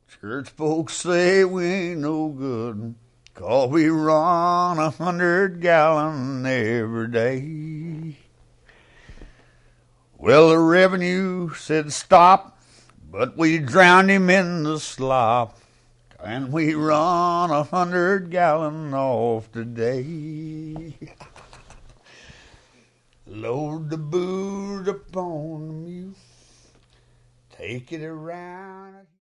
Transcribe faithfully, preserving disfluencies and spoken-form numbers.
Church folks say we ain't no good, 'cause we run a hundred gallon every day. Well, the revenue said stop, but we drowned him in the slop, and we run a hundred gallon off today. Load the booze upon the mule, take it around.